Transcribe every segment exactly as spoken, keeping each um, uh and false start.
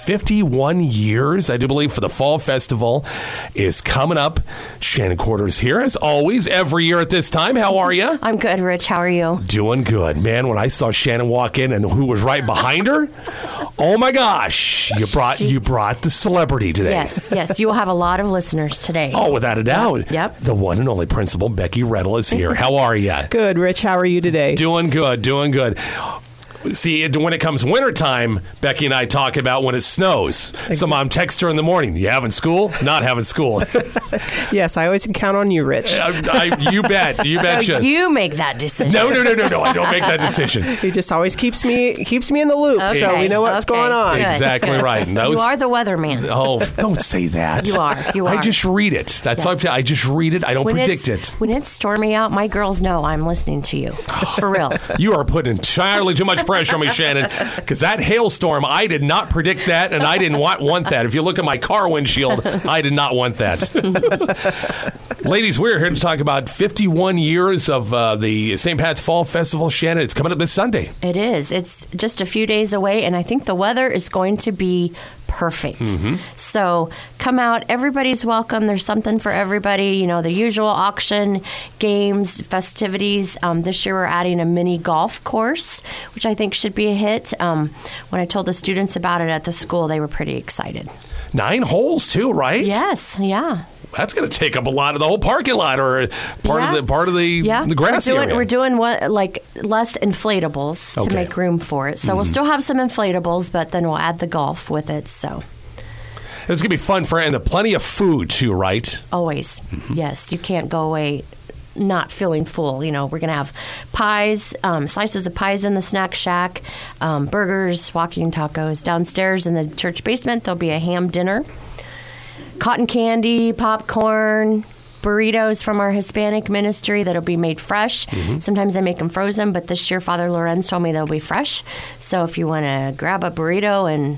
fifty-one years, I do believe, for the Fall Festival is coming up. Shannon Quarters here, as always, every year at this time. How are you? I'm good, Rich. How are you? Doing good. Man, when I saw Shannon walk in and who was right behind her, oh my gosh, you brought you brought the celebrity today. Yes, yes. You will have a lot of listeners today. Oh, without a doubt. Yep. The one and only Principal Becky Rettle is here. How are you? Good, Rich. How are you today? Doing good, doing good. See, when it comes wintertime, Becky and I talk about when it snows. Exactly. So mom texts her in the morning, you having school? Not having school. Yes, I always can count on you, Rich. I, I, you bet. You betcha. So you make that decision. No, no, no, no, no. I don't make that decision. He just always keeps me keeps me in the loop, Okay. so we know what's Okay. going on. Good. Exactly Good. right. And those, you are the weatherman. Oh, don't say that. You are. You are. I just read it. That's Yes. all I just read it. I don't When predict it's, it. When it's stormy out, my girls know I'm listening to you. For real. You are putting entirely too much pressure on me, Shannon, because that hailstorm, I did not predict that, and I didn't want, want that. If you look at my car windshield, I did not want that. Ladies, we're here to talk about fifty-one years of uh, the Saint Pat's Fall Festival. Shannon, it's coming up this Sunday. It is. It's just a few days away, and I think the weather is going to be perfect. Mm-hmm. So come out. Everybody's welcome. There's something for everybody. You know, the usual auction, games, festivities. Um, this year we're adding a mini golf course, which I think should be a hit. Um, when I told the students about it at the school, they were pretty excited. Nine holes, too, right? Yes. Yeah. That's going to take up a lot of the whole parking lot, or part Yeah. of the part of the, Yeah, the grassy we're doing, area. We're doing what like less inflatables Okay. to make room for it. So Mm-hmm. we'll still have some inflatables, but then we'll add the golf with it. So It's going to be fun for, and plenty of food, too, right? always, yes, you can't go away not feeling full. You know, we're going to have pies, um, slices of pies in the snack shack, um, burgers, walking tacos. Downstairs in the church basement, there'll be a ham dinner, cotton candy, popcorn, burritos from our Hispanic ministry that'll be made fresh. Mm-hmm. Sometimes they make them frozen, but this year Father Lorenz told me they'll be fresh. So if you want to grab a burrito and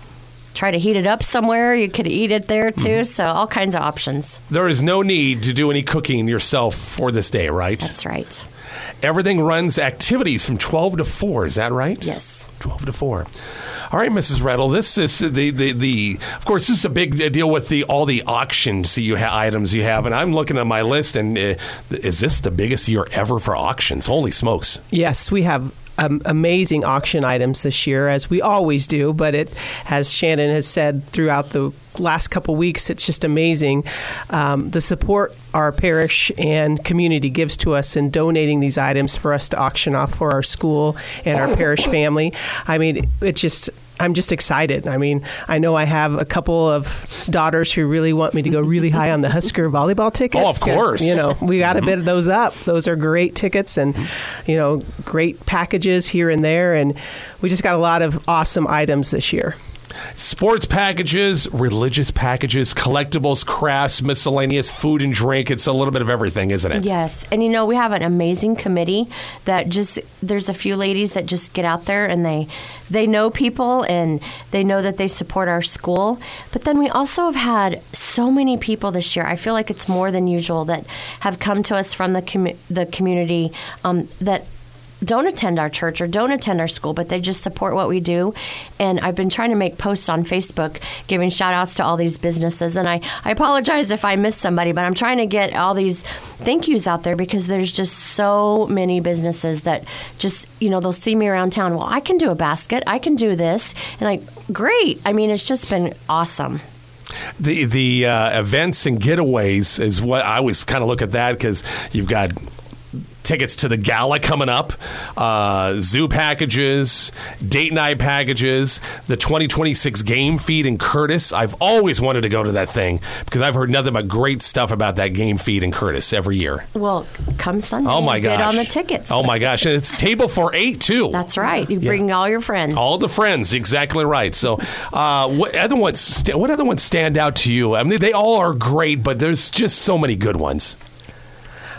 try to heat it up somewhere, you could eat it there too. Mm-hmm. So all kinds of options. There is no need to do any cooking yourself for this day, right? That's right. Everything runs activities from twelve to four. Is that right? Yes. twelve to four. All right, Missus Rettle, this is the, the, the of course, this is a big deal with the all the auctions you ha- items you have. And I'm looking at my list, and uh, is this the biggest year ever for auctions? Holy smokes. Yes, we have um, amazing auction items this year, as we always do. But it, as Shannon has said throughout the last couple weeks, it's just amazing um, the support our parish and community gives to us in donating these items for us to auction off for our school and our parish family. I mean, it just... I'm just excited. I mean, I know I have a couple of daughters who really want me to go really high on the Husker volleyball tickets. Oh, of course. You know, we got a bit of those up. Those are great tickets and, you know, great packages here and there. And we just got a lot of awesome items this year. Sports packages, religious packages, collectibles, crafts, miscellaneous, food and drink. It's a little bit of everything, isn't it? Yes. And, you know, we have an amazing committee that just, there's a few ladies that just get out there and they, they know people and they know that they support our school. But then we also have had so many people this year. I feel like it's more than usual that have come to us from the com- the community um, that don't attend our church or don't attend our school, but they just support what we do. And I've been trying to make posts on Facebook giving shout outs to all these businesses. And I, I apologize if I missed somebody, but I'm trying to get all these thank yous out there because there's just so many businesses that just, you know, they'll see me around town. Well, I can do a basket. I can do this. And like, great. I mean, it's just been awesome. The, the uh, events and getaways is what I always kind of look at that because you've got tickets to the gala coming up, uh, zoo packages, date night packages, the twenty twenty-six game feed in Curtis. I've always wanted to go to that thing because I've heard nothing but great stuff about that game feed in Curtis every year. Well, come Sunday. Oh my gosh. Get on the tickets. Oh my gosh. And it's table for eight too. That's right. You bring yeah. all your friends. All the friends. Exactly right. So uh, what other ones st- what other ones stand out to you? I mean, they all are great, but there's just so many good ones.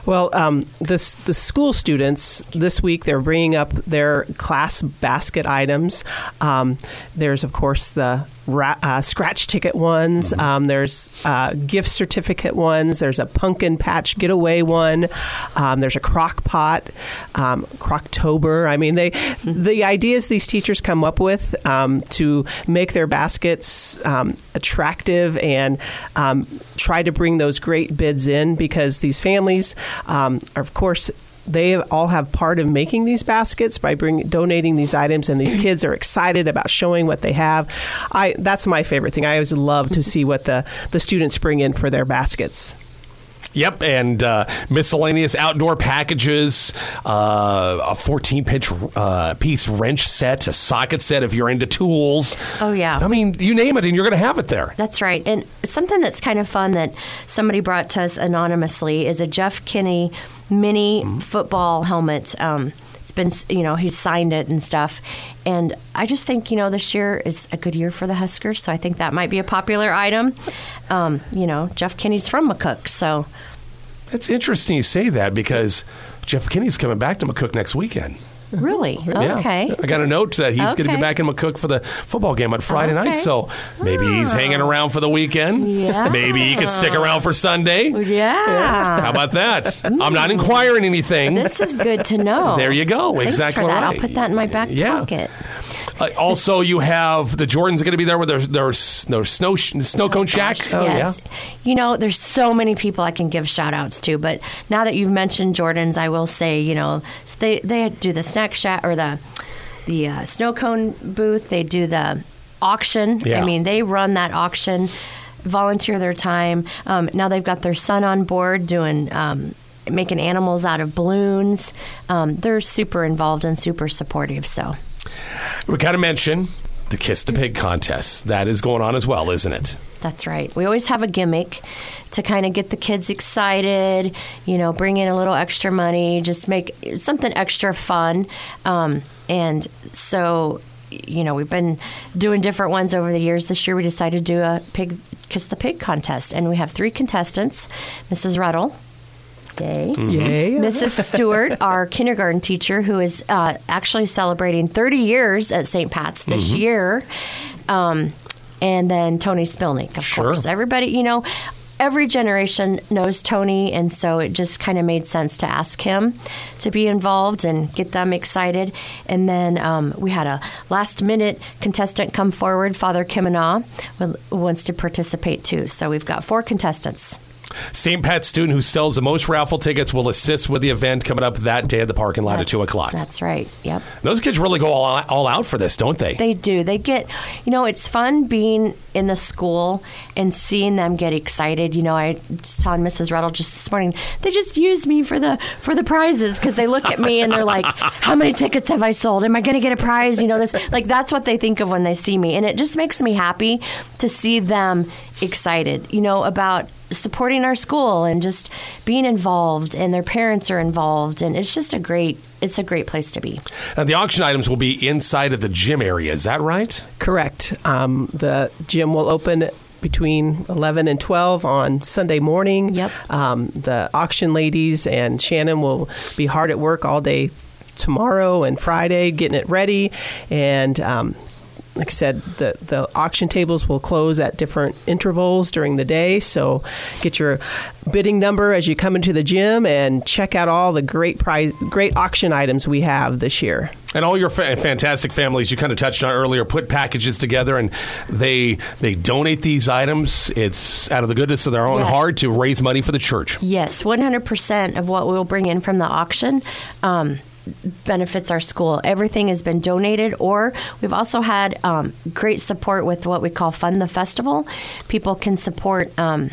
Well, um, this the school students this week, they're bringing up their class basket items. Um, there's, of course, the ra- uh, scratch ticket ones. Mm-hmm. Um, there's uh, gift certificate ones. There's a pumpkin patch getaway one. Um, there's a crock pot, um, Croctober. I mean, they the ideas these teachers come up with um, to make their baskets um, attractive and um, try to bring those great bids in, because these families, um, are, of course, they all have part of making these baskets by bring, donating these items, and these kids are excited about showing what they have. I that's my favorite thing. I always love to see what the, the students bring in for their baskets. Yep, and uh, miscellaneous outdoor packages, uh, a fourteen-piece uh, piece wrench set, a socket set if you're into tools. Oh, yeah. I mean, you name it, and you're going to have it there. That's right. And something that's kind of fun that somebody brought to us anonymously is a Jeff Kinney mini mm-hmm. football helmet. Um, it's been, you know, he's signed it and stuff. And I just think, you know, this year is a good year for the Huskers, so I think that might be a popular item. Um, you know, Jeff Kinney's from McCook, so. It's interesting you say that, because Jeff Kinney's coming back to McCook next weekend. Really? Yeah. Okay. I got a note that he's okay. going to be back in McCook for the football game on Friday okay. night, so maybe he's hanging around for the weekend. Yeah. Maybe he could stick around for Sunday. Yeah. How about that? I'm not inquiring anything. This is good to know. There you go. Thanks exactly for that. right. I'll put that in my back yeah. pocket. Uh, also, you have the Jordans going to be there with their their, their snow snow cone shack. Oh, yes. Yeah. You know, there's so many people I can give shout outs to, but now that you've mentioned Jordans, I will say, you know, they they do the snack shack or the the uh, snow cone booth. They do the auction. Yeah. I mean, they run that auction, volunteer their time. Um, now they've got their son on board doing. Um, making animals out of balloons. Um, they're super involved and super supportive. So we got to mention the Kiss the Pig contest. That is going on as well, isn't it? That's right. We always have a gimmick to kind of get the kids excited, you know, bring in a little extra money, just make something extra fun. Um, and so, you know, we've been doing different ones over the years. This year we decided to do a pig Kiss the Pig contest. And we have three contestants, Missus Ruddle. Yay. Mm-hmm. Yay. Missus Stewart, our kindergarten teacher, who is uh, actually celebrating thirty years at Saint Pat's this mm-hmm. year. Um, and then Tony Spilnick, of sure. course. Everybody, you know, every generation knows Tony, and so it just kind of made sense to ask him to be involved and get them excited. And then um, we had a last-minute contestant come forward, Father Kimana, who wants to participate too. So we've got four contestants. Saint Pat's student who sells the most raffle tickets will assist with the event coming up that day at the parking lot that's, at two o'clock. That's right. Yep. Those kids really go all out, all out for this, don't they? They do. They get, you know, it's fun being in the school and seeing them get excited. You know, I was telling Missus Ruddle just this morning, they just use me for the for the prizes because they look at me and they're like, how many tickets have I sold? Am I going to get a prize? You know, this like that's what they think of when they see me. And it just makes me happy to see them excited, you know, about supporting our school and just being involved, and their parents are involved, and it's just a great it's a great place to be. And the auction items will be inside of the gym area, is that right? Correct. Um, the gym will open between eleven and twelve on Sunday morning. Yep. Um, the auction ladies and Shannon will be hard at work all day tomorrow and Friday getting it ready, and um, like I said, the, the auction tables will close at different intervals during the day, so get your bidding number as you come into the gym and check out all the great prize, great auction items we have this year. And all your fa- fantastic families you kind of touched on earlier put packages together, and they they donate these items. It's out of the goodness of their own yes. heart to raise money for the church. Yes, one hundred percent of what we'll bring in from the auction um, benefits our school. Everything has been donated, or we've also had um, great support with what we call Fund the Festival. People can support um,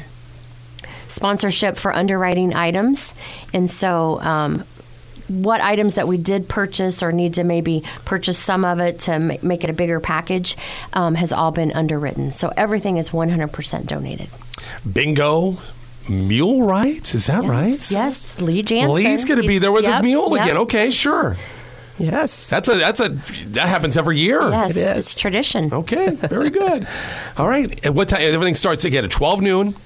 sponsorship for underwriting items, and so um, what items that we did purchase or need to maybe purchase some of it to ma- make it a bigger package um, has all been underwritten. So everything is one hundred percent donated. Bingo. Mule rides? Is that yes, right? Yes, Lee Jansen. Lee's going to be there with yep, his mule yep. again. Okay, sure. Yes. That's a that's a that happens every year. Yes, It is. it's tradition. Okay, very good. All right. And what time? Everything starts again at twelve noon.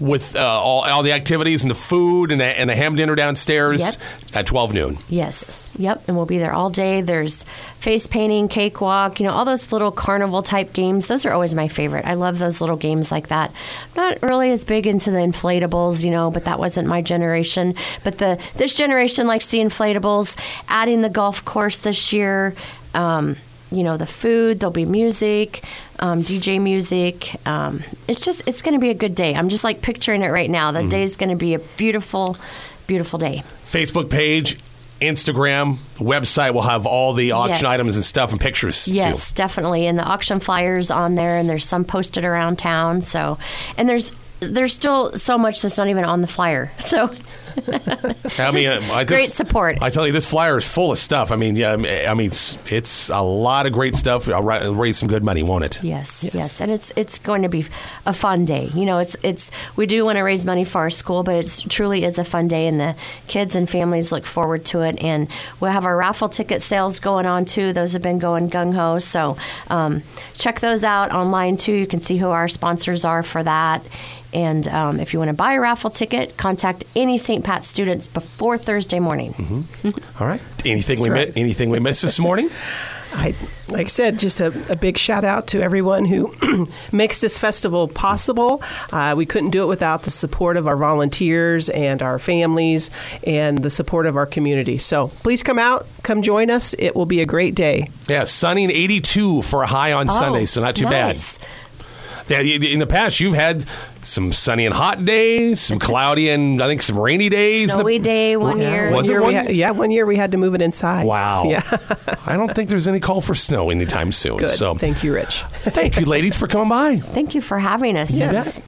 with uh, all, all the activities and the food and the, and the ham dinner downstairs Yep. at twelve noon. Yes. Yep. And we'll be there all day. There's face painting, cakewalk, you know, all those little carnival type games. Those are always my favorite. I love those little games like that. Not really as big into the inflatables, you know, but that wasn't my generation. But the this generation likes the inflatables. Adding the golf course this year. Um, you know, the food, there'll be music, um, D J music. Um, it's just, it's going to be a good day. I'm just like picturing it right now. The mm-hmm. day's going to be a beautiful, beautiful day. Facebook page, Instagram, website will have all the auction Yes. items and stuff and pictures. Yes, too. definitely. And the auction flyers on there, and there's some posted around town. So, and there's there's still so much that's not even on the flyer. So, I mean, I great just, support. I tell you, this flyer is full of stuff. I mean, yeah, I mean, it's, it's a lot of great stuff. I'll raise some good money, won't it? Yes, yes, Yes. and it's it's going to be a fun day. You know, it's it's we do want to raise money for our school, but it truly is a fun day, and the kids and families look forward to it. And we'll have our raffle ticket sales going on too. Those have been going gung ho. So um, check those out online too. You can see who our sponsors are for that. And um, if you want to buy a raffle ticket, contact any Saint Pat students before Thursday morning. Mm-hmm. All right. Anything That's we right. mi- anything we missed this morning? I, like I said, just a, a big shout out to everyone who makes this festival possible. Uh, we couldn't do it without the support of our volunteers and our families and the support of our community. So please come out, come join us. It will be a great day. Yeah, sunny and eighty-two for a high on Oh, Sunday, so not too nice. bad. Yeah, in the past, you've had some sunny and hot days, some cloudy and I think some rainy days. Snowy day one Yeah, year. one Was it year one we year? had, yeah, one year we had to move it inside. Wow. Yeah. I don't think there's any call for snow anytime soon. Good. So Thank you, Rich. thank you, ladies, for coming by. Thank you for having us. Yes.